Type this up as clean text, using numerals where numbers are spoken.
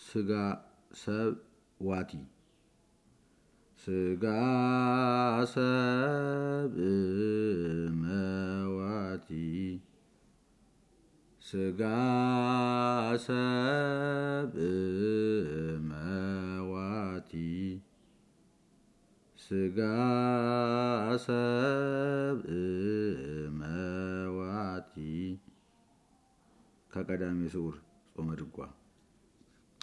ስጋ ሰብ ዋቲ ስጋ ሰብ መዋቲ ስጋ ሰብ መዋቲ ስጋ ሰብ መዋቲ ከቀዳሜ ስዑር ጾመ ድጓ